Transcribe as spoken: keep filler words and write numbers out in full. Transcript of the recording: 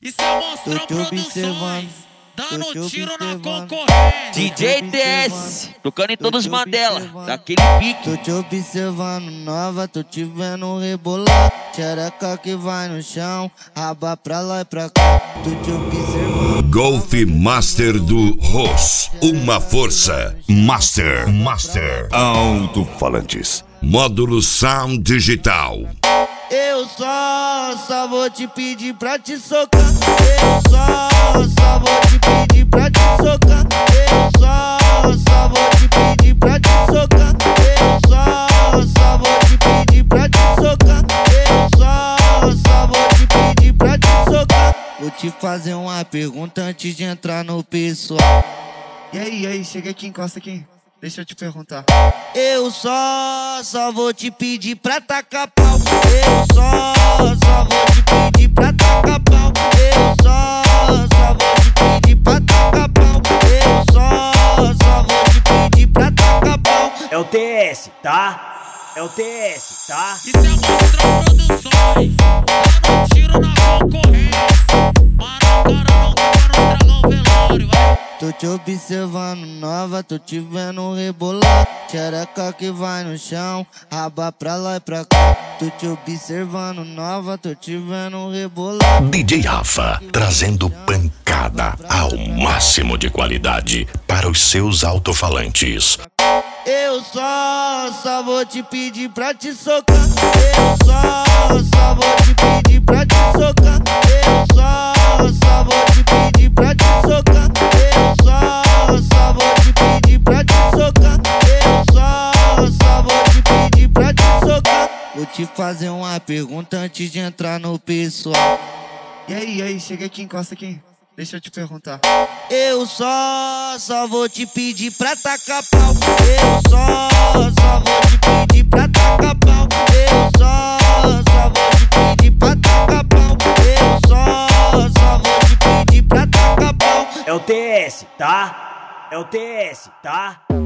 Isso é Monstrão Tô te observando, Produções, dando tô te tiro na observando. concorrência. D J T S, tocando em todos os Mandela, daquele pique. Tô te observando nova, tô te vendo rebolar. Xereca que vai no chão, raba pra lá e pra cá. Tô te observando. Golf Master do Ross. Uma força. Master. Master. Alto-falantes. Módulo Sound Digital. Eu só, só vou te pedir pra te socar. Eu só, só vou te pedir pra te socar. Eu só, só vou te pedir pra te socar. Eu só, só vou te pedir pra te socar. Eu só, só vou te pedir pra te socar. Vou te fazer uma pergunta antes de entrar no pessoal. E aí, e aí, chega aqui, encosta aqui. Deixa eu te perguntar. Eu só, só vou te pedir pra tacar pau. Eu só, só vou te pedir pra tacar pau. Eu só, só vou te pedir pra tacar pau. Eu só, só vou te pedir pra tacar pau. É o T S, tá? É o T S, tá? Isso é Monstrão Produções, dando tiro na concorrência. Para o cara não para não estragar o velório, vai. Tô te observando nova, tô te vendo rebolar. Xereca que vai no chão, raba pra lá e pra cá. Tô te observando nova, tô te vendo rebolar. D J Rafa, trazendo pancada ao máximo de qualidade para os seus alto-falantes. Eu só, só vou te pedir pra te socar. Eu só, só vou te pedir pra te socar. Eu só, só vou te pedir pra te socar. Eu só, só vou te pedir pra te socar. Eu só, só vou te pedir pra te socar. Vou te fazer uma pergunta antes de entrar no pessoal. E aí, e aí, chega aqui, encosta aqui. Deixa eu te perguntar. Eu só, só vou te pedir pra tacar pau. Eu só, só vou te pedir pra tacar pau. Eu só, só vou te pedir pra tacar pau. Eu só, só vou te pedir pra tacar pau. É o T S, tá? É o T S, tá?